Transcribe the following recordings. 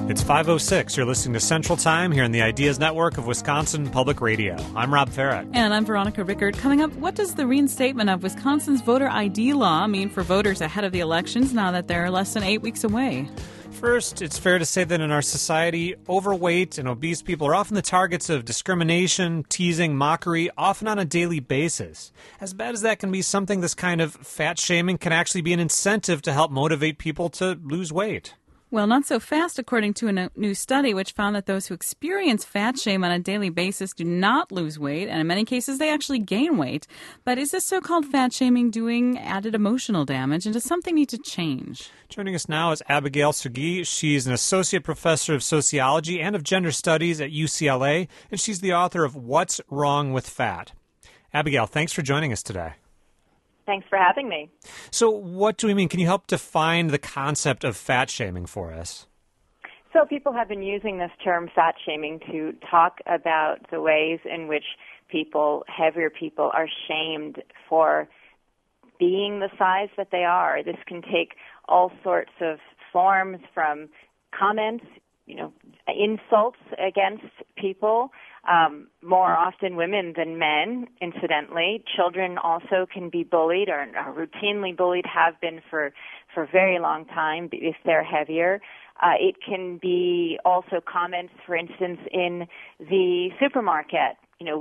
It's 5:06. You're listening to Central Time here in the Ideas Network of Wisconsin Public Radio. I'm Rob Farrett. And I'm Veronica Rickard. Coming up, what does the reinstatement of Wisconsin's voter ID law mean for voters ahead of the elections now that they're less than 8 weeks away? First, it's fair to say that in our society, overweight and obese people are often the targets of discrimination, teasing, mockery, often on a daily basis. As bad as that can be, something this kind of fat shaming can actually be an incentive to help motivate people to lose weight. Well, not so fast, according to a new study, which found that those who experience fat shame on a daily basis do not lose weight, and in many cases, they actually gain weight. But is this so-called fat shaming doing added emotional damage, and does something need to change? Joining us now is Abigail Sergui. She's an associate professor of sociology and of gender studies at UCLA, and she's the author of What's Wrong with Fat. Abigail, thanks for joining us today. Thanks for having me. So what do we mean? Can you help define the concept of fat shaming for us? So people have been using this term fat shaming to talk about the ways in which heavier people are shamed for being the size that they are. This can take all sorts of forms, from comments, insults against people, more often women than men, incidentally. Children also can be bullied or are routinely bullied, have been for a very long time if they're heavier. It can be also comments, for instance, in the supermarket,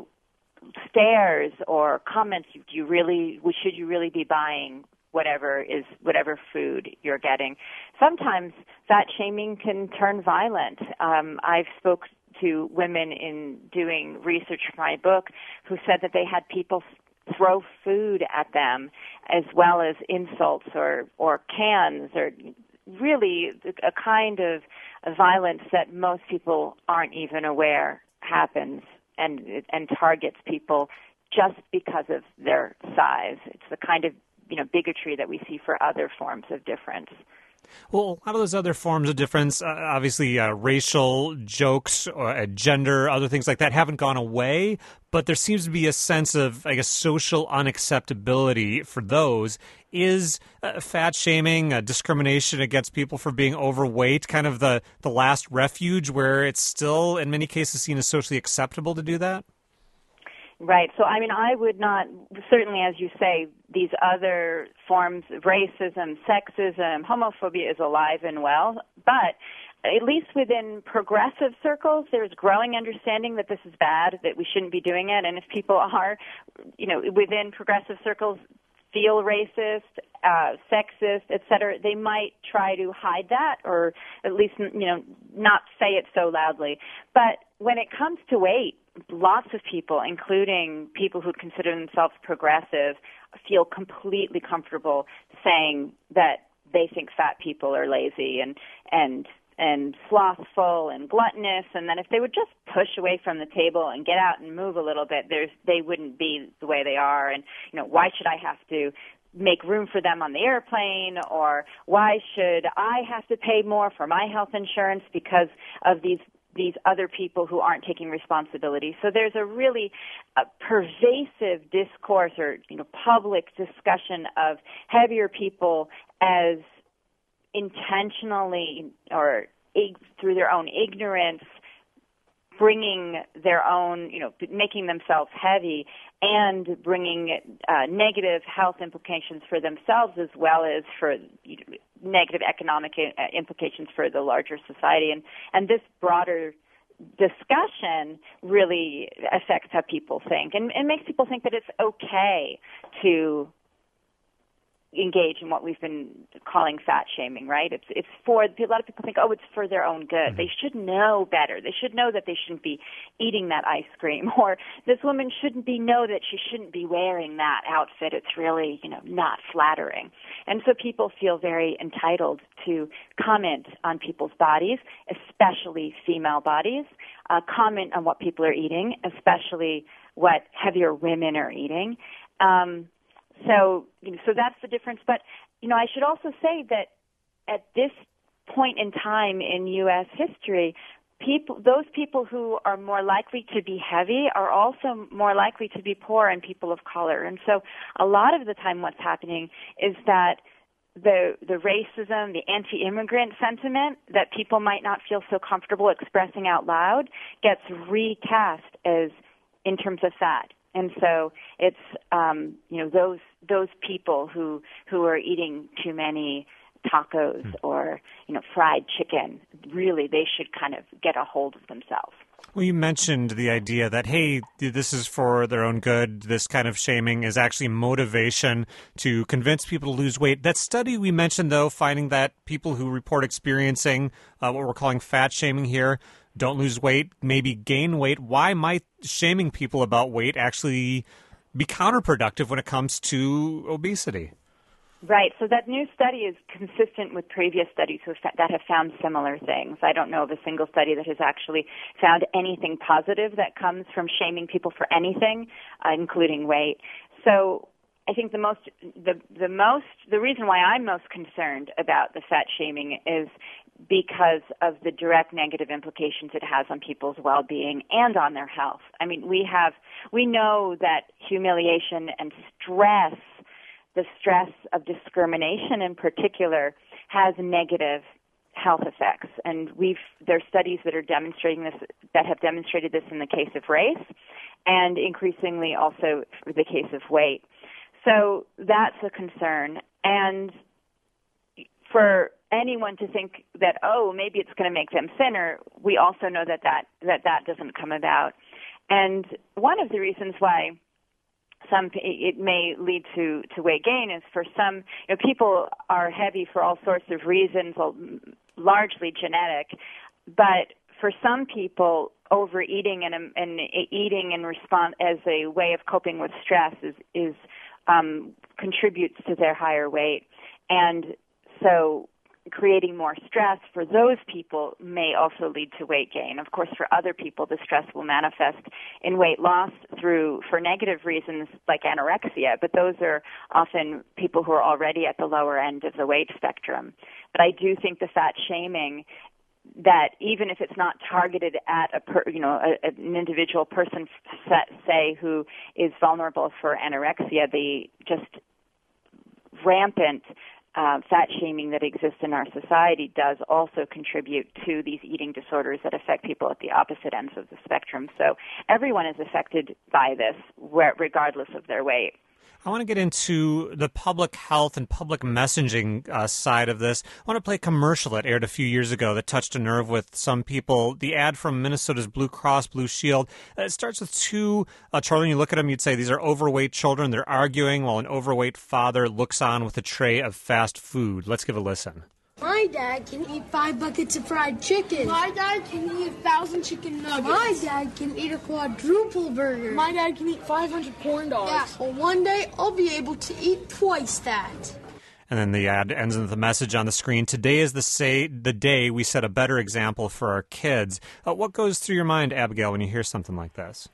stares or comments, should you really be buying whatever food you're getting. Sometimes fat shaming can turn violent. I've spoke to women in doing research for my book who said that they had people throw food at them, as well as insults or cans, or really a kind of violence that most people aren't even aware happens and targets people just because of their size. It's the kind of bigotry that we see for other forms of difference. Well, a lot of those other forms of difference, obviously racial jokes, gender, other things like that haven't gone away, but there seems to be a sense of, social unacceptability for those. Is fat shaming, discrimination against people for being overweight, kind of the last refuge where it's still, in many cases, seen as socially acceptable to do that? Right. So, I would not, certainly, as you say, these other forms of racism, sexism, homophobia is alive and well, but at least within progressive circles, there's growing understanding that this is bad, that we shouldn't be doing it, and if people are, within progressive circles, feel racist, sexist, etc., they might try to hide that, or at least, not say it so loudly. But when it comes to weight, lots of people, including people who consider themselves progressive, feel completely comfortable saying that they think fat people are lazy and slothful and gluttonous, and then if they would just push away from the table and get out and move a little bit, they wouldn't be the way they are. And why should I have to make room for them on the airplane, or why should I have to pay more for my health insurance because of these other people who aren't taking responsibility? So there's a really pervasive discourse or public discussion of heavier people as intentionally or through their own ignorance bringing their own, making themselves heavy and bringing negative health implications for themselves, as well as for negative economic implications for the larger society. And this broader discussion really affects how people think and makes people think that it's okay to engage in what we've been calling fat shaming, right? It's for, a lot of people think, it's for their own good. Mm-hmm. They should know better. They should know that they shouldn't be eating that ice cream, or this woman know that she shouldn't be wearing that outfit. It's really, not flattering. And so people feel very entitled to comment on people's bodies, especially female bodies, comment on what people are eating, especially what heavier women are eating. So that's the difference. But, I should also say that at this point in time in U.S. history, those people who are more likely to be heavy are also more likely to be poor and people of color. And so a lot of the time what's happening is that the racism, the anti-immigrant sentiment that people might not feel so comfortable expressing out loud gets recast as in terms of fat. And so it's those people who are eating too many tacos or fried chicken, really they should kind of get a hold of themselves. Well, you mentioned the idea that, hey, this is for their own good. This kind of shaming is actually motivation to convince people to lose weight. That study we mentioned, though, finding that people who report experiencing what we're calling fat shaming here don't lose weight, maybe gain weight. Why might shaming people about weight actually be counterproductive when it comes to obesity? Right. So that new study is consistent with previous studies that have found similar things. I don't know of a single study that has actually found anything positive that comes from shaming people for anything, including weight. So I think the reason why I'm most concerned about the fat shaming is because of the direct negative implications it has on people's well-being and on their health. I mean, we know that humiliation and stress, the stress of discrimination in particular, has negative health effects. And there are studies that are demonstrating this, that have demonstrated this in the case of race and increasingly also for the case of weight. So that's a concern. And for anyone to think that, maybe it's going to make them thinner, we also know that doesn't come about. And one of the reasons why it may lead to weight gain is for some, people are heavy for all sorts of reasons, largely genetic, but for some people, overeating and eating in response as a way of coping with stress is contributes to their higher weight. And so creating more stress for those people may also lead to weight gain. Of course, for other people, the stress will manifest in weight loss for negative reasons like anorexia, but those are often people who are already at the lower end of the weight spectrum. But I do think the fat shaming, that even if it's not targeted at an individual person, say, who is vulnerable for anorexia, the just rampant fat shaming that exists in our society does also contribute to these eating disorders that affect people at the opposite ends of the spectrum. So everyone is affected by this, regardless of their weight. I want to get into the public health and public messaging side of this. I want to play a commercial that aired a few years ago that touched a nerve with some people. The ad from Minnesota's Blue Cross Blue Shield. It starts with two children. You look at them, you'd say these are overweight children. They're arguing while an overweight father looks on with a tray of fast food. Let's give a listen. My dad can eat 5 buckets of fried chicken. My dad can eat 1,000 chicken nuggets. My dad can eat a quadruple burger. My dad can eat 500 corn dogs. Yeah, well, one day I'll be able to eat twice that. And then the ad ends with a message on the screen. Today is the day we set a better example for our kids. What goes through your mind, Abigail, when you hear something like this?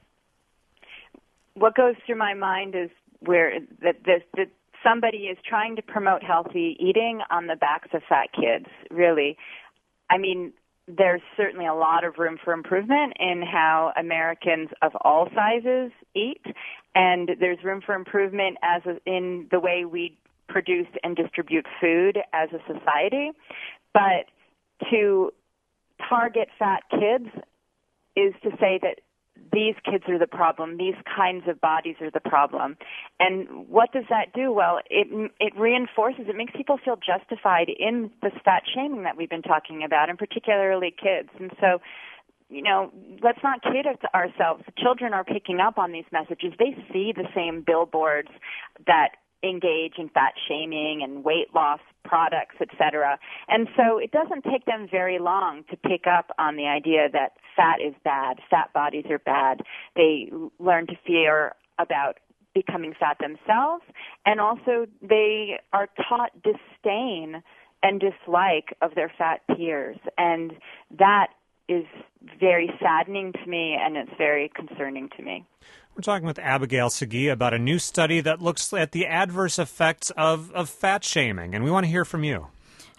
What goes through my mind is that somebody is trying to promote healthy eating on the backs of fat kids, really. I mean, there's certainly a lot of room for improvement in how Americans of all sizes eat, and there's room for improvement in the way we produce and distribute food as a society. But to target fat kids is to say that these kids are the problem. These kinds of bodies are the problem. And what does that do? Well, it reinforces, it makes people feel justified in this fat shaming that we've been talking about, and particularly kids. And so, let's not kid ourselves. Children are picking up on these messages. They see the same billboards that engage in fat shaming and weight loss products, etc. And so it doesn't take them very long to pick up on the idea that fat is bad, fat bodies are bad. They learn to fear about becoming fat themselves, and also they are taught disdain and dislike of their fat peers. And that is very saddening to me, and it's very concerning to me. We're talking with Abigail Segui about a new study that looks at the adverse effects of fat shaming, and we want to hear from you.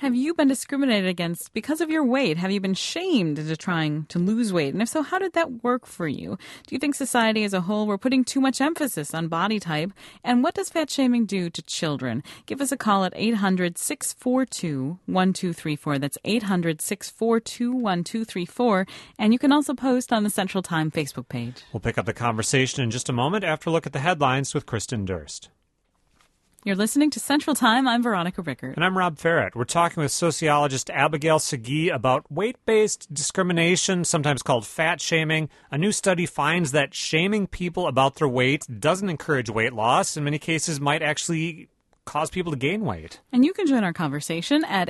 Have you been discriminated against because of your weight? Have you been shamed into trying to lose weight? And if so, how did that work for you? Do you think society as a whole, we're putting too much emphasis on body type? And what does fat shaming do to children? Give us a call at 800-642-1234. That's 800-642-1234. And you can also post on the Central Time Facebook page. We'll pick up the conversation in just a moment after a look at the headlines with Kristen Durst. You're listening to Central Time. I'm Veronica Rickert. And I'm Rob Ferret. We're talking with sociologist Abigail Segui about weight-based discrimination, sometimes called fat shaming. A new study finds that shaming people about their weight doesn't encourage weight loss. In many cases, might actually cause people to gain weight. And you can join our conversation at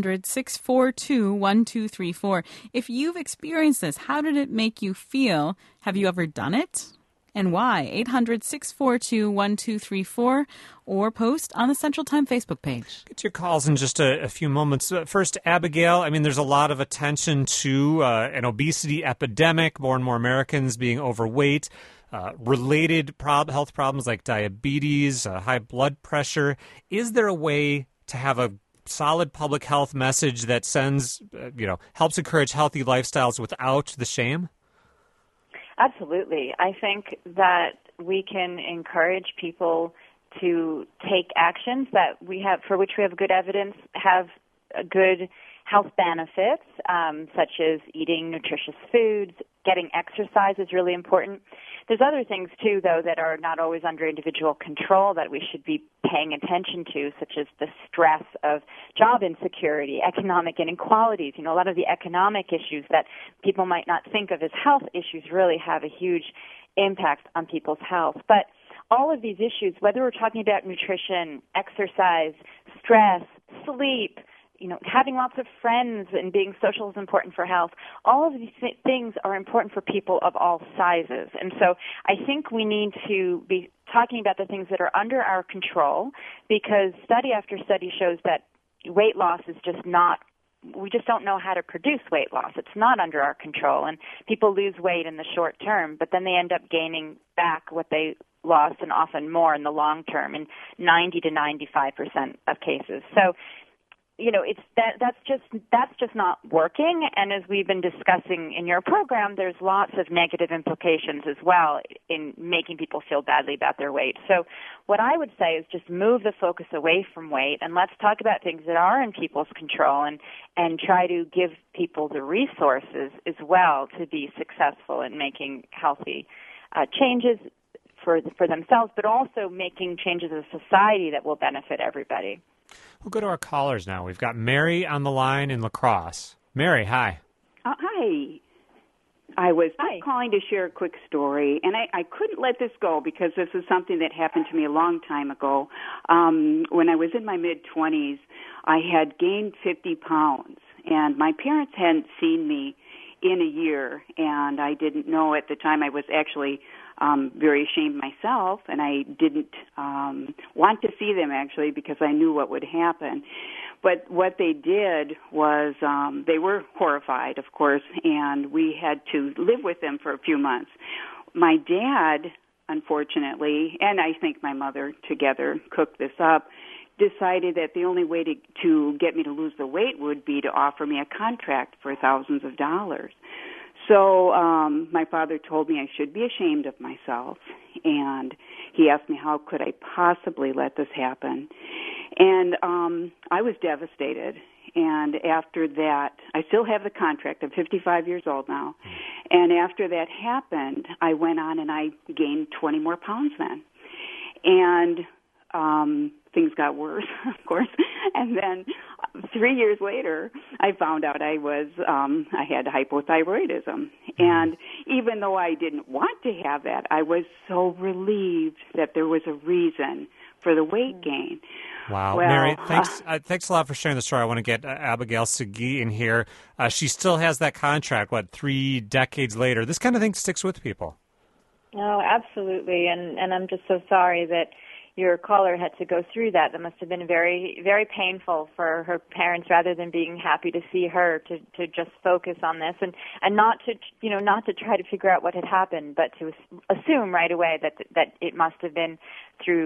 800-642-1234. If you've experienced this, how did it make you feel? Have you ever done it? And why? 800-642-1234 or post on the Central Time Facebook page. Get your calls in just a few moments. First, Abigail, I mean, there's a lot of attention to an obesity epidemic, more and more Americans being overweight, related health problems like diabetes, high blood pressure. Is there a way to have a solid public health message that sends, helps encourage healthy lifestyles without the shame? Absolutely. I think that we can encourage people to take actions that for which we have good evidence, have good health benefits, such as eating nutritious foods. Getting exercise is really important. There's other things, too, though, that are not always under individual control that we should be paying attention to, such as the stress of job insecurity, economic inequalities. A lot of the economic issues that people might not think of as health issues really have a huge impact on people's health. But all of these issues, whether we're talking about nutrition, exercise, stress, sleep, having lots of friends and being social is important for health. All of these things are important for people of all sizes. And so I think we need to be talking about the things that are under our control, because study after study shows that weight loss is we just don't know how to produce weight loss. It's not under our control. And people lose weight in the short term, but then they end up gaining back what they lost and often more in the long term in 90 to 95% of cases. So that's just not working. And as we've been discussing in your program, there's lots of negative implications as well in making people feel badly about their weight. So what I would say is just move the focus away from weight, and let's talk about things that are in people's control and try to give people the resources as well to be successful in making healthy changes for themselves, but also making changes as a society that will benefit everybody. We'll go to our callers now. We've got Mary on the line in La Crosse. Mary, hi. Hi. I was calling to share a quick story, and I couldn't let this go because this is something that happened to me a long time ago. When I was in my mid-20s, I had gained 50 pounds, and my parents hadn't seen me in a year, and I didn't know at the time. I was actually very ashamed myself, and I didn't want to see them, actually, because I knew what would happen. But what they did was they were horrified, of course, and we had to live with them for a few months. My dad, unfortunately, and I think my mother together cooked this up, decided that the only way to get me to lose the weight would be to offer me a contract for thousands of dollars. So my father told me I should be ashamed of myself, and he asked me how could I possibly let this happen. And I was devastated. And after that, I still have the contract. I'm 55 years old now. And after that happened, I went on and I gained 20 more pounds then. And things got worse, of course. And then 3 years later, I found out I had hypothyroidism. And even though I didn't want to have that, I was so relieved that there was a reason for the weight gain. Wow. Well, Mary, thanks a lot for sharing the story. I want to get Abigail Segui in here. She still has that contract, 3 decades later. This kind of thing sticks with people. Oh, absolutely. And I'm just so sorry that your caller had to go through that. That must have been very, very painful for her parents, rather than being happy to see her, to just focus on this and not to try to figure out what had happened, but to assume right away that it must have been through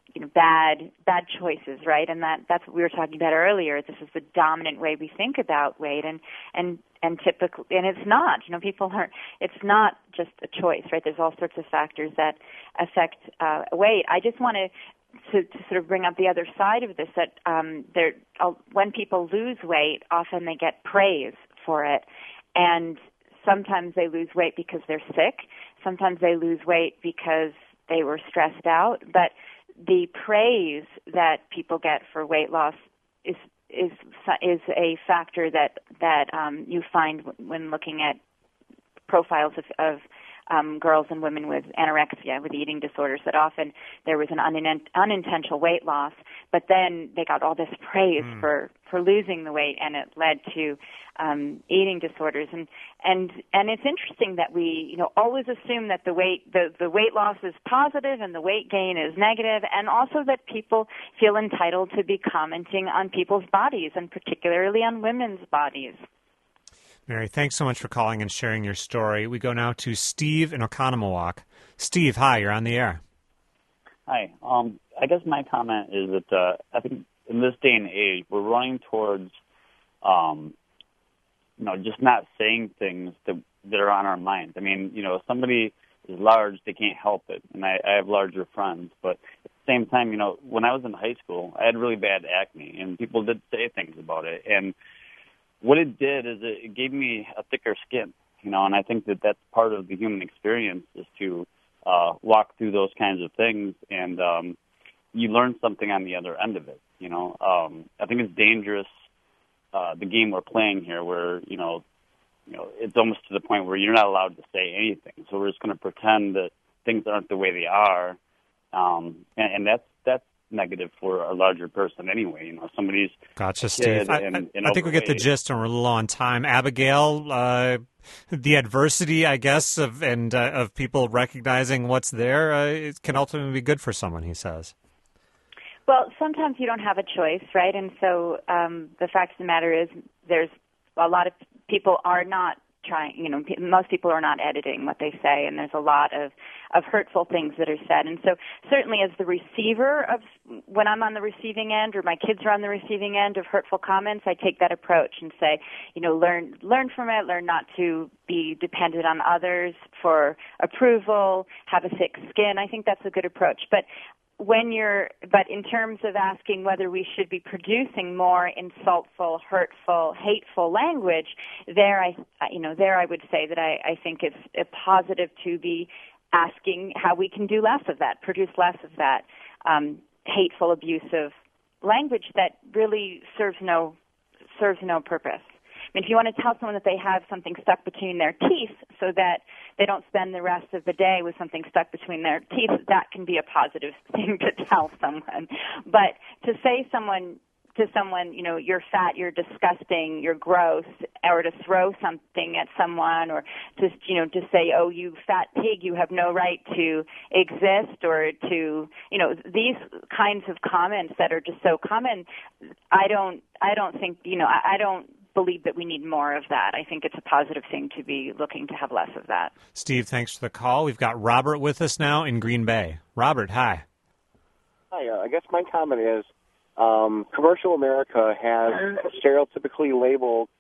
bad choices, right? And that's what we were talking about earlier. This is the dominant way we think about weight, and typically, and it's not. People aren't. It's not just a choice, right? There's all sorts of factors that affect weight. I just want to sort of bring up the other side of this, that when people lose weight, often they get praise for it, and sometimes they lose weight because they're sick. Sometimes they lose weight because they were stressed out, but the praise that people get for weight loss is a factor that you find when looking at profiles of girls and women with anorexia, with eating disorders, that often there was an unintentional weight loss, but then they got all this praise for losing the weight, and it led to eating disorders. And it's interesting that we always assume that the weight loss is positive and the weight gain is negative, and also that people feel entitled to be commenting on people's bodies, and particularly on women's bodies. Mary, thanks so much for calling and sharing your story. We go now to Steve in Oconomowoc. Steve, hi, you're on the air. Hi. I guess my comment is that I think in this day and age, we're running towards, just not saying things that are on our minds. I mean, if somebody is large, they can't help it, and I have larger friends. But at the same time, when I was in high school, I had really bad acne, and people did say things about it, and what it did is it gave me a thicker skin, and I think that that's part of the human experience, is to walk through those kinds of things, and you learn something on the other end of it. I think it's dangerous, the game we're playing here, where it's almost to the point where you're not allowed to say anything. So we're just going to pretend that things aren't the way they are, and that's negative for a larger person anyway. Somebody's gotcha, Steve. I think we get the gist, and we're a little on time. Abigail, the adversity, I guess, of people recognizing what's there, it can ultimately be good for someone, he says. Well, sometimes you don't have a choice, right? And so the fact of the matter is, there's a lot of people are not trying, most people are not editing what they say, and there's a lot of hurtful things that are said. And so certainly as the receiver when I'm on the receiving end, or my kids are on the receiving end of hurtful comments, I take that approach and say, learn from it, learn not to be dependent on others for approval, have a thick skin. I think that's a good approach. But in terms of asking whether we should be producing more insultful, hurtful, hateful language, there I would say that I think it's a positive to be asking how we can do less of that, produce less of that hateful, abusive language that really serves no purpose. I mean, if you want to tell someone that they have something stuck between their teeth so that they don't spend the rest of the day with something stuck between their teeth, that can be a positive thing to tell someone. But to say to someone, you're fat, you're disgusting, you're gross, or to throw something at someone, or to say, oh, you fat pig, you have no right to exist, or to, these kinds of comments that are just so common, I don't think, I don't believe that we need more of that. I think it's a positive thing to be looking to have less of that. Steve, thanks for the call. We've got Robert with us now in Green Bay. Robert, hi. Hi, I guess my comment is commercial America has stereotypically labeled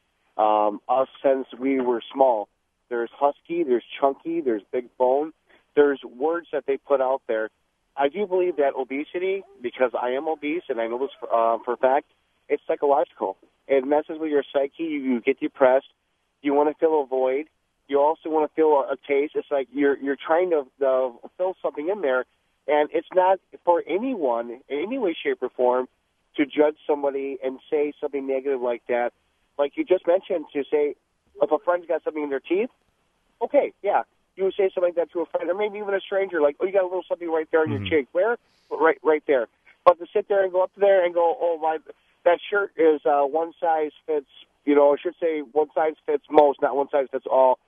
us since we were small. There's husky, there's chunky, there's big bone. There's words that they put out there. I do believe that obesity, because I am obese, and I know this for a fact, it's psychological. It messes with your psyche. You get depressed. You want to fill a void. You also want to feel a taste. It's like you're trying to fill something in there, and it's not for anyone in any way, shape, or form to judge somebody and say something negative like that. Like you just mentioned, to say if a friend's got something in their teeth, okay, yeah, you would say something like that to a friend, or maybe even a stranger, like, oh, you got a little something right there on your cheek. Where? Right there. But to sit there and go up there and go, oh, that shirt is one size fits, I should say one size fits most, not one size fits all.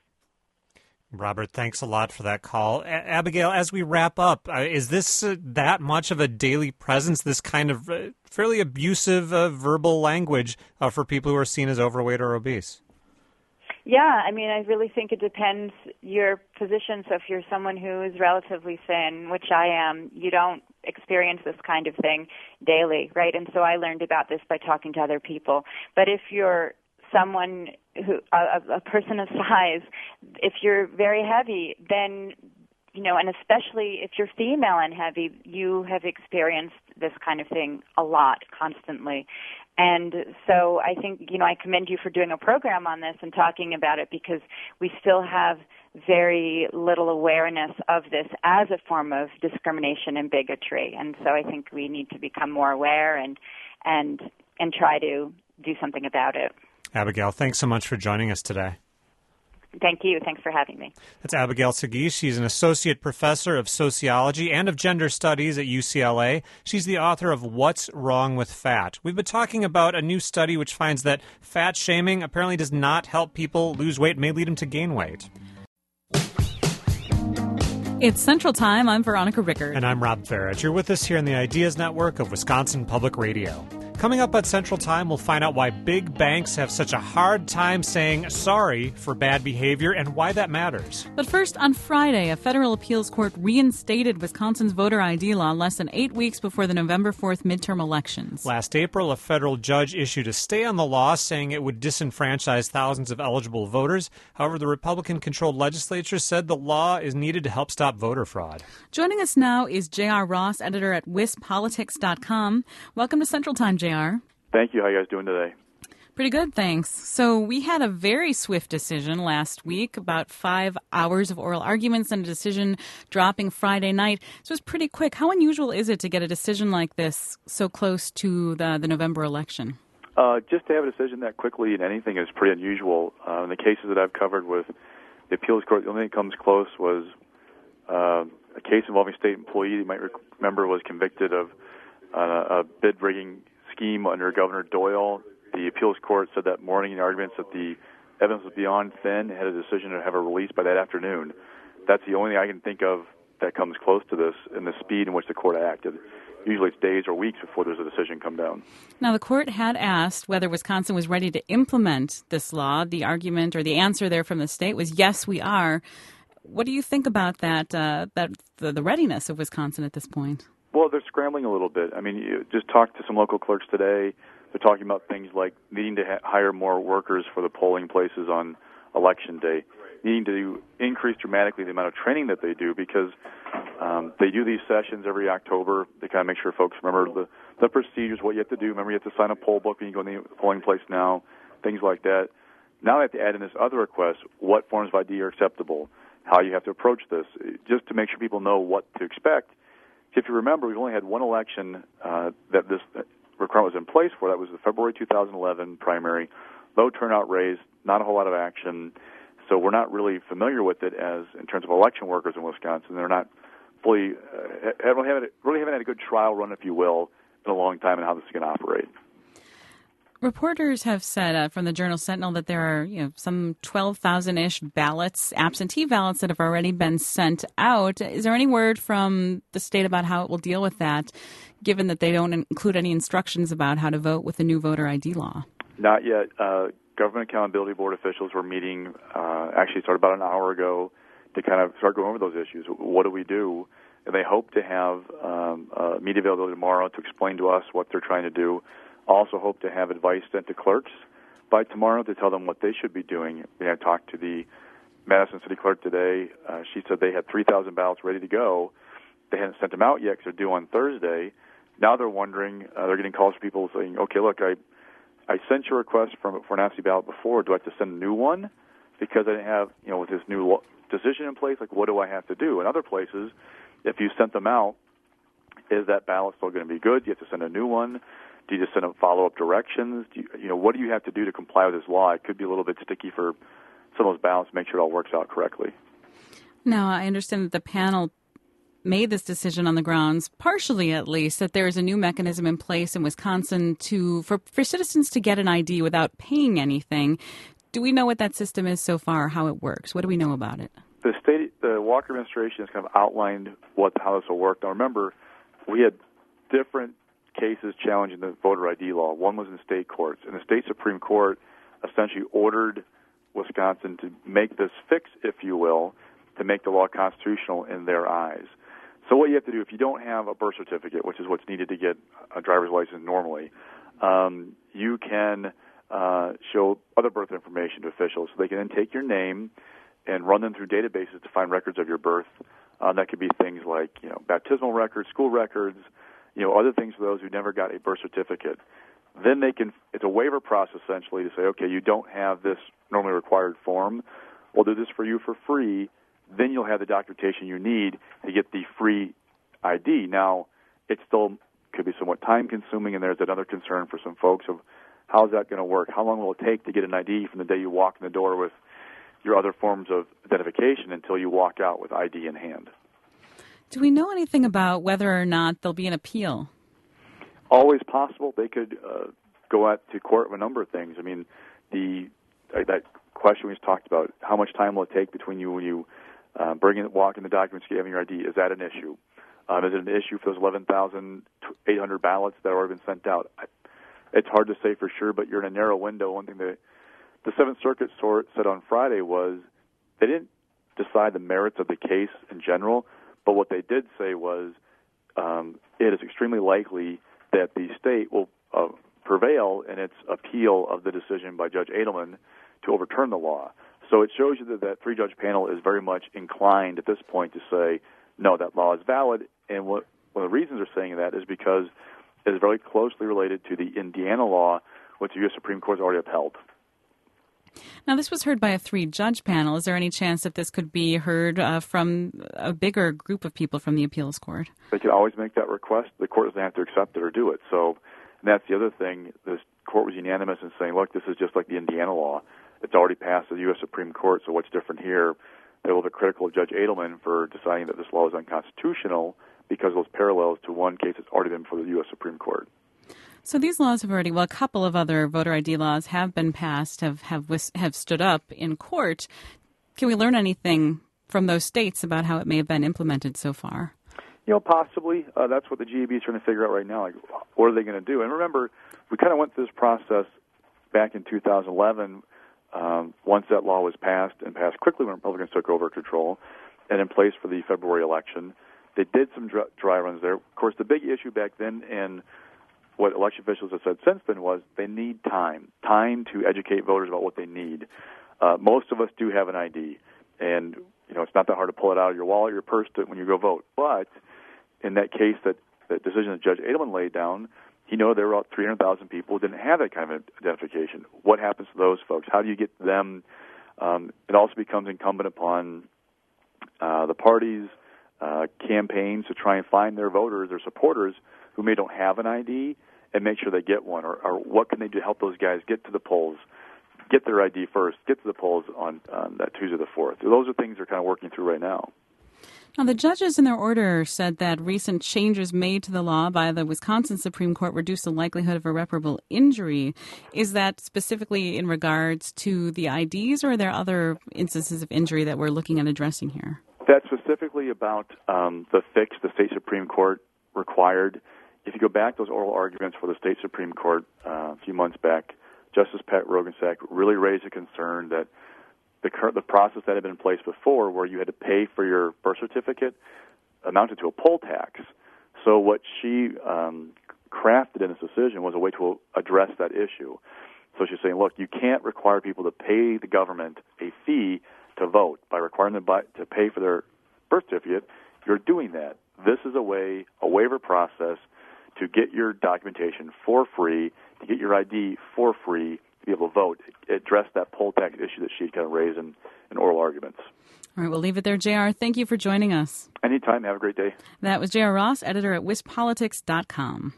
Robert, thanks a lot for that call. Abigail, as we wrap up, is this that much of a daily presence, this kind of fairly abusive verbal language for people who are seen as overweight or obese? Yeah, I mean, I really think it depends your position. So if you're someone who is relatively thin, which I am, you don't experience this kind of thing daily, right? And so I learned about this by talking to other people. But if you're someone who, a person of size, if you're very heavy, then, you know, and especially if you're female and heavy, you have experienced this kind of thing a lot, constantly. And so I think, you know, I commend you for doing a program on this and talking about it, because we still have very little awareness of this as a form of discrimination and bigotry. And so I think we need to become more aware and try to do something about it. Abigail, thanks so much for joining us today. Thank you. Thanks for having me. That's Abigail Seguis. She's an associate professor of sociology and of gender studies at UCLA. She's the author of What's Wrong with Fat. We've been talking about a new study which finds that fat shaming apparently does not help people lose weight, may lead them to gain weight. It's Central Time. I'm Veronica Rickard. And I'm Rob Farage. You're with us here in the Ideas Network of Wisconsin Public Radio. Coming up at Central Time, we'll find out why big banks have such a hard time saying sorry for bad behavior and why that matters. But first, on Friday, a federal appeals court reinstated Wisconsin's voter ID law less than 8 weeks before the November 4th midterm elections. Last April, a federal judge issued a stay on the law, saying it would disenfranchise thousands of eligible voters. However, the Republican-controlled legislature said the law is needed to help stop voter fraud. Joining us now is J.R. Ross, editor at WisPolitics.com. Welcome to Central Time, J.R. Thank you. How are you guys doing today? Pretty good, thanks. So we had a very swift decision last week, about 5 hours of oral arguments and a decision dropping Friday night. So it was pretty quick. How unusual is it to get a decision like this so close to the November election? Just to have a decision that quickly in anything is pretty unusual. In the cases that I've covered with the appeals court, the only thing that comes close was a case involving a state employee you might remember was convicted of a bid rigging scheme under Governor Doyle. The appeals court said that morning in the arguments that the evidence was beyond thin, had a decision to have a release by that afternoon. That's the only thing I can think of that comes close to this in the speed in which the court acted. Usually it's days or weeks before there's a decision come down. Now, the court had asked whether Wisconsin was ready to implement this law. The argument or the answer there from the state was, yes, we are. What do you think about that, the readiness of Wisconsin at this point? Well, they're scrambling a little bit. I mean, you just talked to some local clerks today. They're talking about things like needing to hire more workers for the polling places on Election Day, needing to increase dramatically the amount of training that they do, because they do these sessions every October. They kind of make sure folks remember the procedures, what you have to do. Remember, you have to sign a poll book when you go in the polling place now, things like that. Now they have to add in this other request, what forms of ID are acceptable, how you have to approach this, just to make sure people know what to expect. If you remember, we've only had one election that this requirement was in place for. That was the February 2011 primary. Low turnout race, not a whole lot of action. So we're not really familiar with it as in terms of election workers in Wisconsin. They're not fully really haven't had a good trial run, if you will, in a long time in how this is going to operate. Reporters have said from the Journal Sentinel that there are, some 12,000-ish ballots, absentee ballots, that have already been sent out. Is there any word from the state about how it will deal with that, given that they don't include any instructions about how to vote with the new voter ID law? Not yet. Government Accountability Board officials were meeting, actually started about an hour ago, to kind of start going over those issues. What do we do? And they hope to have media availability tomorrow to explain to us what they're trying to do. Also hope to have advice sent to clerks by tomorrow to tell them what they should be doing. I talked to the Madison City clerk today. She said they had 3,000 ballots ready to go. They hadn't sent them out yet because they're due on Thursday. Now they're wondering, they're getting calls from people saying, okay, look, I sent your request for an absentee ballot before. Do I have to send a new one? Because I didn't have, with this new decision in place, what do I have to do? In other places, if you sent them out, is that ballot still going to be good? Do you have to send a new one? Do you just send follow-up directions? What do you have to do to comply with this law? It could be a little bit sticky for some of those ballots to make sure it all works out correctly. Now, I understand that the panel made this decision on the grounds, partially at least, that there is a new mechanism in place in Wisconsin for citizens to get an ID without paying anything. Do we know what that system is so far, how it works? What do we know about it? The Walker administration has kind of outlined how this will work. Now, remember, we had different cases challenging the voter ID law. One was in state courts, and the state Supreme Court essentially ordered Wisconsin to make this fix, if you will, to make the law constitutional in their eyes. So what you have to do, if you don't have a birth certificate, which is what's needed to get a driver's license normally, you can show other birth information to officials. So they can then take your name and run them through databases to find records of your birth. That could be things like, baptismal records, school records, other things for those who never got a birth certificate. Then it's a waiver process essentially to say, okay, you don't have this normally required form. We'll do this for you for free. Then you'll have the documentation you need to get the free ID. Now, it still could be somewhat time-consuming, and there's another concern for some folks of how's that going to work? How long will it take to get an ID from the day you walk in the door with your other forms of identification until you walk out with ID in hand? Do we know anything about whether or not there'll be an appeal? Always possible. They could go out to court with a number of things. I mean, that question we just talked about, how much time will it take between you when you walk in the documents, having your ID? Is that an issue? Is it an issue for those 11,800 ballots that have already been sent out? It's hard to say for sure, but you're in a narrow window. One thing that the Seventh Circuit said on Friday was they didn't decide the merits of the case in general, but what they did say was it is extremely likely that the state will prevail in its appeal of the decision by Judge Edelman to overturn the law. So it shows you that three-judge panel is very much inclined at this point to say, no, that law is valid. And one of the reasons they're saying that is because it is very closely related to the Indiana law, which the U.S. Supreme Court has already upheld. Now, this was heard by a three-judge panel. Is there any chance that this could be heard from a bigger group of people from the appeals court? They can always make that request. The court doesn't have to accept it or do it. So that's the other thing. This court was unanimous in saying, look, this is just like the Indiana law. It's already passed the U.S. Supreme Court, so what's different here? They're a little bit critical of Judge Edelman for deciding that this law is unconstitutional because of those parallels to one case that's already been before the U.S. Supreme Court. So these laws have already, a couple of other voter ID laws have been passed, have stood up in court. Can we learn anything from those states about how it may have been implemented so far? Possibly. That's what the GAB is trying to figure out right now. Like, what are they going to do? And remember, we kind of went through this process back in 2011 once that law was passed and passed quickly when Republicans took over control and in place for the February election. They did some dry runs there. Of course, the big issue back then and what election officials have said since then was they need time to educate voters about what they need. Most of us do have an ID, and it's not that hard to pull it out of your wallet or your purse when you go vote. But in that case, that decision that Judge Edelman laid down, there were about 300,000 people who didn't have that kind of identification. What happens to those folks? How do you get them? It also becomes incumbent upon the parties, campaigns to try and find their voters, their supporters who may don't have an ID and make sure they get one, or what can they do to help those guys get to the polls, get their ID first, get to the polls on that Tuesday the 4th. So those are things they're kind of working through right now. Now, the judges in their order said that recent changes made to the law by the Wisconsin Supreme Court reduced the likelihood of irreparable injury. Is that specifically in regards to the IDs, or are there other instances of injury that we're looking at addressing here? That's specifically about the fix the state Supreme Court required. If you go back to those oral arguments for the state Supreme Court a few months back, Justice Pat Roggensack really raised a concern that the process that had been in place before, where you had to pay for your birth certificate, amounted to a poll tax. So what she crafted in this decision was a way to address that issue. So she's saying, look, you can't require people to pay the government a fee to vote. By requiring them to pay for their birth certificate, you're doing that. This is a waiver process to get your documentation for free, to get your ID for free, to be able to vote. Address that poll tax issue that she kind of raised in oral arguments. All right, we'll leave it there, J.R. Thank you for joining us. Anytime. Have a great day. That was J.R. Ross, editor at WisPolitics.com.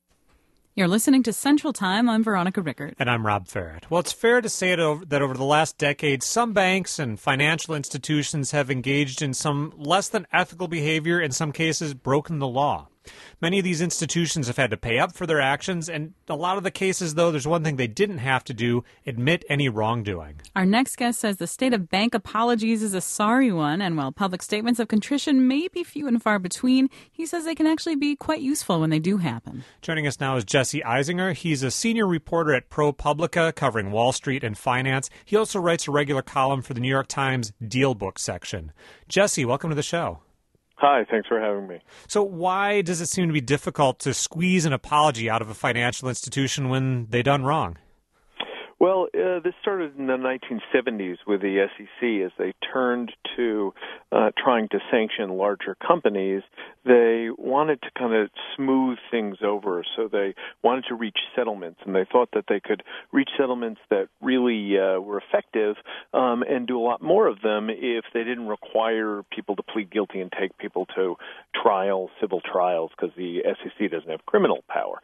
You're listening to Central Time. I'm Veronica Rickert. And I'm Rob Farrett. Well, it's fair to say that over the last decade, some banks and financial institutions have engaged in some less than ethical behavior, in some cases broken the law. Many of these institutions have had to pay up for their actions, and a lot of the cases, though, there's one thing they didn't have to do: admit any wrongdoing. Our next guest says the state of bank apologies is a sorry one, and while public statements of contrition may be few and far between, he says they can actually be quite useful when they do happen. Joining us now is Jesse Eisinger. He's a senior reporter at ProPublica, covering Wall Street and finance. He also writes a regular column for the New York Times Deal Book section. Jesse, welcome to the show. Hi, thanks for having me. So why does it seem to be difficult to squeeze an apology out of a financial institution when they done wrong? Well, this started in the 1970s with the SEC as they turned to trying to sanction larger companies. They wanted to kind of smooth things over, so they wanted to reach settlements, and they thought that they could reach settlements that really were effective and do a lot more of them if they didn't require people to plead guilty and take people to trial, civil trials, because the SEC doesn't have criminal power.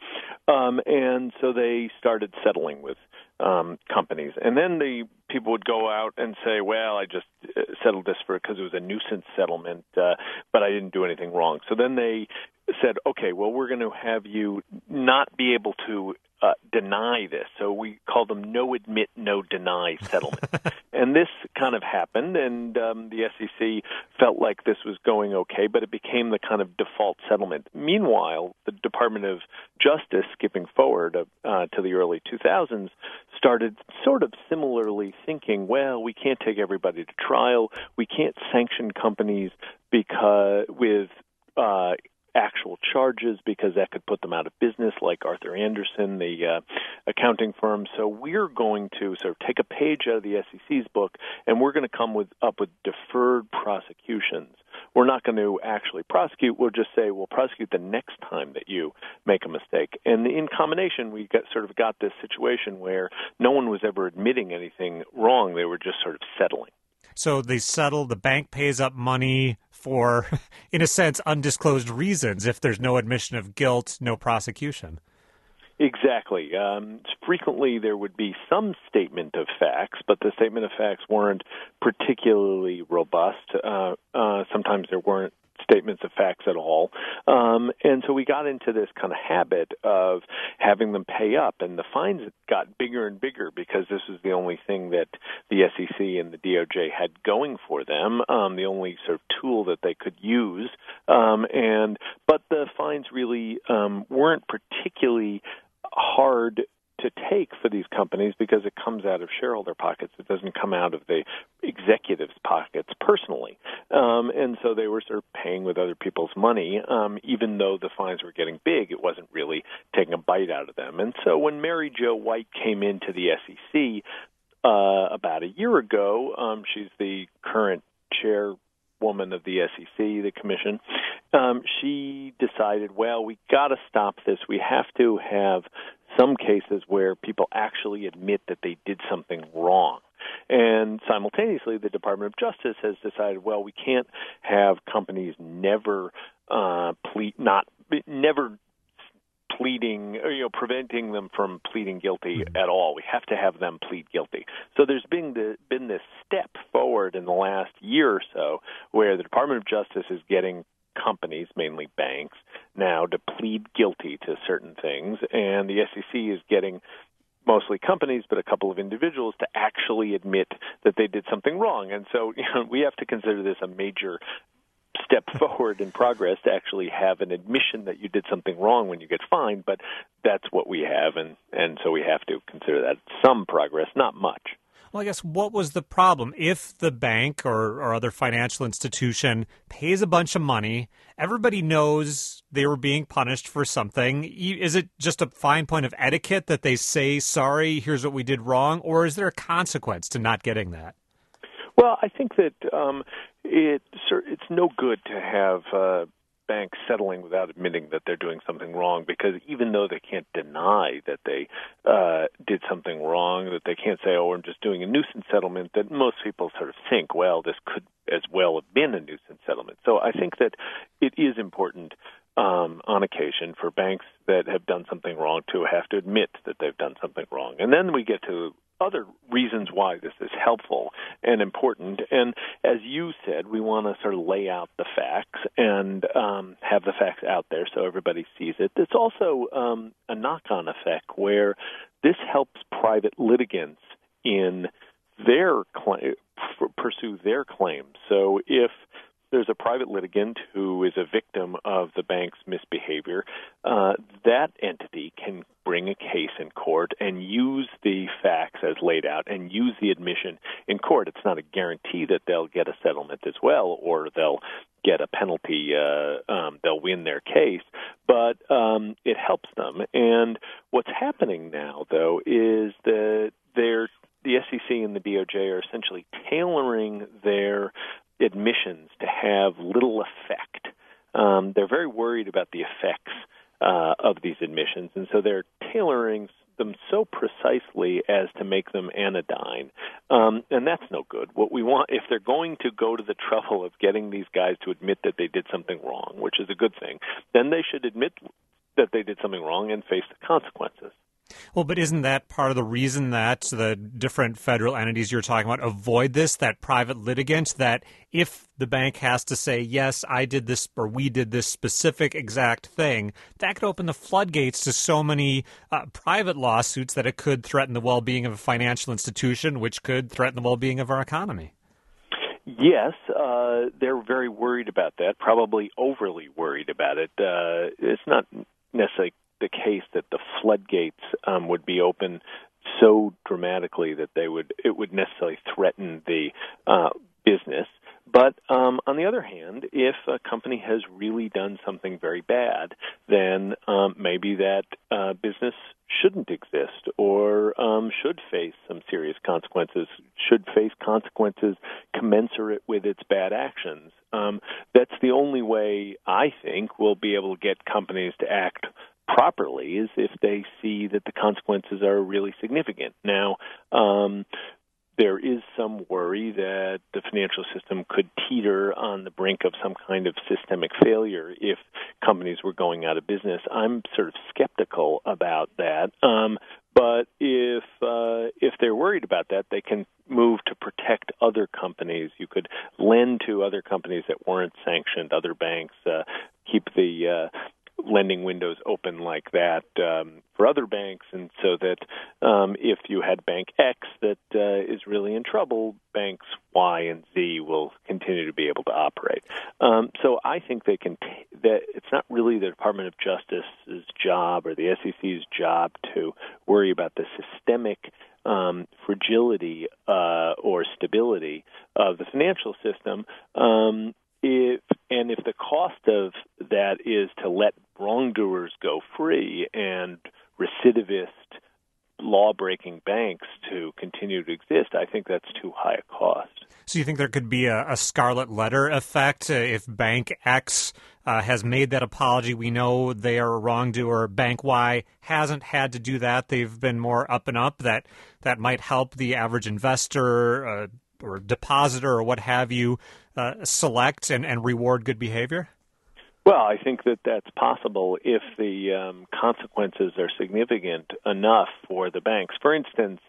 And so they started settling with companies. And then the people would go out and say, well, I just settled this because it was a nuisance settlement, but I didn't do anything wrong. So then they said, okay, well, we're going to have you not be able to deny this. So we call them no admit, no deny settlement. And this kind of happened, and the SEC felt like this was going okay, but it became the kind of default settlement. Meanwhile, the Department of Justice, skipping forward to the early 2000s, started sort of similarly thinking, well, we can't take everybody to trial. We can't sanction companies with actual charges because that could put them out of business, like Arthur Andersen, the accounting firm. So we're going to sort of take a page out of the SEC's book, and we're going to come up with deferred prosecutions. We're not going to actually prosecute. We'll just say we'll prosecute the next time that you make a mistake. And in combination, we got this situation where no one was ever admitting anything wrong. They were just sort of settling. So they settle, the bank pays up money for, in a sense, undisclosed reasons. If there's no admission of guilt, no prosecution. Exactly. Frequently there would be some statement of facts, but the statement of facts weren't particularly robust. Sometimes there weren't statements of facts at all. And so we got into this kind of habit of having them pay up, and the fines got bigger and bigger because this was the only thing that the SEC and the DOJ had going for them, the only sort of tool that they could use. But the fines really weren't particularly hard to take for these companies because it comes out of shareholder pockets. It doesn't come out of the executives' pockets personally. And so they were sort of paying with other people's money. Even though the fines were getting big, it wasn't really taking a bite out of them. And so when Mary Jo White came into the SEC about a year ago, she's the current chairwoman of the SEC, the commission, she decided, well, we got to stop this. We have to have some cases where people actually admit that they did something wrong. And simultaneously, the Department of Justice has decided, well, we can't have companies never pleading, preventing them from pleading guilty at all. We have to have them plead guilty. So there's been this step forward in the last year or so where the Department of Justice is getting companies, mainly banks, now to plead guilty to certain things, and the SEC is getting mostly companies, but a couple of individuals to actually admit that they did something wrong. And so we have to consider this a major step forward in progress to actually have an admission that you did something wrong when you get fined, but that's what we have, and so we have to consider that some progress, not much. Well, I guess what was the problem? If the bank or other financial institution pays a bunch of money, everybody knows they were being punished for something. Is it just a fine point of etiquette that they say, sorry, here's what we did wrong, or is there a consequence to not getting that? Well, I think that it's no good to have banks settling without admitting that they're doing something wrong, because even though they can't deny that they did something wrong, that they can't say, oh, I'm just doing a nuisance settlement, that most people sort of think, well, this could as well have been a nuisance settlement. So I think that it is important on occasion for banks that have done something wrong to have to admit that they've done something wrong. And then we get to other reasons why this is helpful and important. And as you said, we want to sort of lay out the facts and have the facts out there so everybody sees it. It's also a knock-on effect where this helps private litigants in their pursue their claims. So if there's a private litigant who is a victim of the bank's misbehavior, that entity can bring a case in court and use the facts as laid out and use the admission in court. It's not a guarantee that they'll get a settlement as well, or they'll get a penalty, they'll win their case, but it helps them. And what's happening now, though, is that the SEC and the DOJ are essentially tailoring their admissions to have little effect. They're very worried about the effects of these admissions, and so they're tailoring them so precisely as to make them anodyne. And that's no good. What we want, if they're going to go to the trouble of getting these guys to admit that they did something wrong, which is a good thing, then they should admit that they did something wrong and face the consequences. Well, but isn't that part of the reason that the different federal entities you're talking about avoid this, that private litigant, that if the bank has to say, yes, I did this or we did this specific exact thing, that could open the floodgates to so many private lawsuits that it could threaten the well-being of a financial institution, which could threaten the well-being of our economy? Yes, they're very worried about that, probably overly worried about it. It's not necessarily the case that the floodgates would be open so dramatically that it would necessarily threaten the business. But on the other hand, if a company has really done something very bad, then maybe that business shouldn't exist or should face some serious consequences, should face consequences commensurate with its bad actions. That's the only way, I think, we'll be able to get companies to act properly, is if they see that the consequences are really significant. Now, there is some worry that the financial system could teeter on the brink of some kind of systemic failure if companies were going out of business. I'm sort of skeptical about that. But if they're worried about that, they can move to protect other companies. You could lend to other companies that weren't sanctioned, other banks, keep the lending windows open like that for other banks, and so that if you had Bank X that is really in trouble, banks Y and Z will continue to be able to operate. So I think they can. That it's not really the Department of Justice's job or the SEC's job to worry about the systemic fragility or stability of the financial system. If the cost of that is to let wrongdoers go free and recidivist law-breaking banks to continue to exist, I think that's too high a cost. So you think there could be a scarlet letter effect if Bank X has made that apology? We know they are a wrongdoer. Bank Y hasn't had to do that. They've been more up and up. That might help the average investor or depositor or what have you select and reward good behavior? Well, I think that that's possible if the consequences are significant enough for the banks. For instance,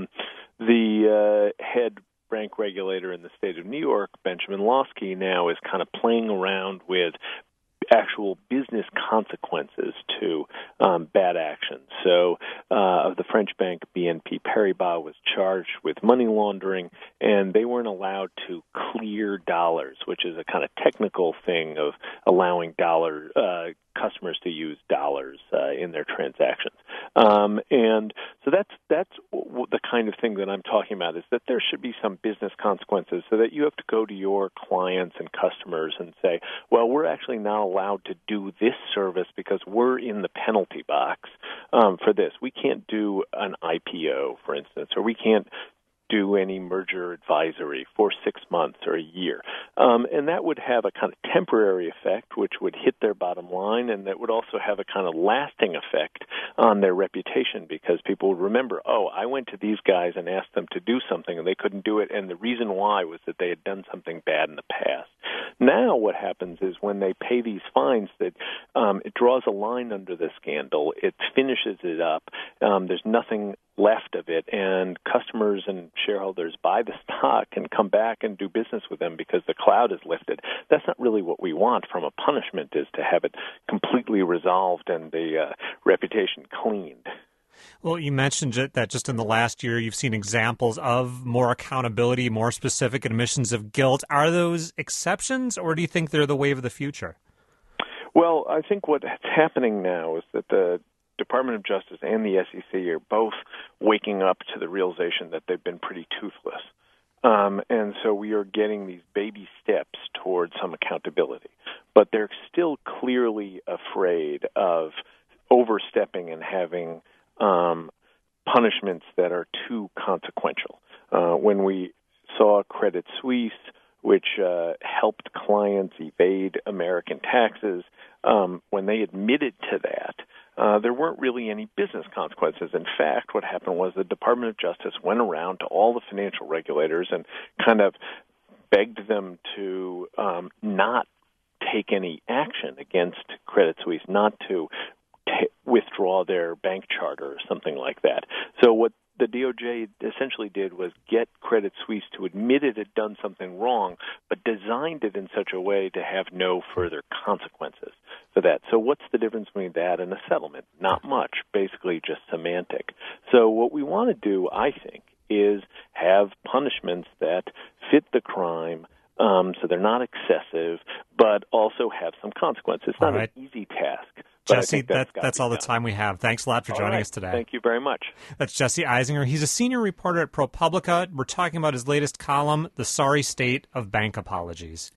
the head bank regulator in the state of New York, Benjamin Losky, now is kind of playing around with actual business consequences to bad actions. So the French bank BNP Paribas was charged with money laundering, and they weren't allowed to clear dollars, which is a kind of technical thing of allowing customers to use dollars in their transactions. And so that's the kind of thing that I'm talking about, is that there should be some business consequences so that you have to go to your clients and customers and say, well, we're actually not allowed to do this service because we're in the penalty box for this. We can't do an IPO, for instance, or we can't do any merger advisory for 6 months or a year. And that would have a kind of temporary effect, which would hit their bottom line, and that would also have a kind of lasting effect on their reputation, because people would remember, oh, I went to these guys and asked them to do something, and they couldn't do it, and the reason why was that they had done something bad in the past. Now what happens is when they pay these fines, that it draws a line under the scandal, it finishes it up, there's nothing left of it, and customers and shareholders buy the stock and come back and do business with them because the cloud is lifted. That's not really what we want from a punishment, is to have it completely resolved and the reputation cleaned. Well, you mentioned that just in the last year you've seen examples of more accountability, more specific admissions of guilt. Are those exceptions, or do you think they're the wave of the future? Well, I think what's happening now is that the Department of Justice and the SEC are both waking up to the realization that they've been pretty toothless. And so we are getting these baby steps towards some accountability. But they're still clearly afraid of overstepping and having punishments that are too consequential. When we saw Credit Suisse, which helped clients evade American taxes, when they admitted to that, there weren't really any business consequences. In fact, what happened was the Department of Justice went around to all the financial regulators and kind of begged them to not take any action against Credit Suisse, not to withdraw their bank charter or something like that. So what the DOJ essentially did was get Credit Suisse to admit it had done something wrong, but designed it in such a way to have no further consequences for that. So what's the difference between that and a settlement? Not much, basically just semantic. So what we want to do, I think, is have punishments that fit the crime, so they're not excessive, but also have some consequences. It's not an easy task. Jesse, that's all the time we have. Thanks a lot for joining us today. Thank you very much. That's Jesse Eisinger. He's a senior reporter at ProPublica. We're talking about his latest column, The Sorry State of Bank Apologies.